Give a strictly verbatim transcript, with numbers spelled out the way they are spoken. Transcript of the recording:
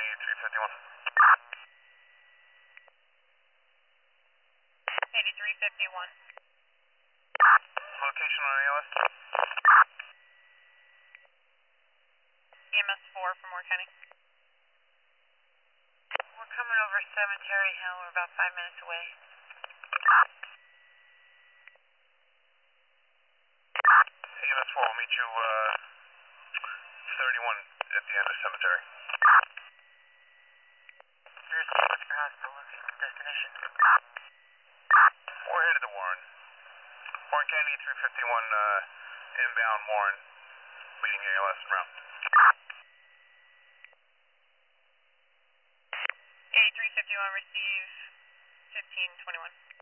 eighty-three fifty-one. eighty-three fifty-one. Location on A L S? E M S four from Moore County. We're coming over Cemetery Hill. We're about five minutes away. E M S four will meet you uh, thirty-one at the end of Cemetery. Here's the hospital destination. We're headed to Warren. Warren County three fifty-one uh, inbound Warren, meeting A L S en route. eighty-three fifty-one, receive fifteen twenty-one.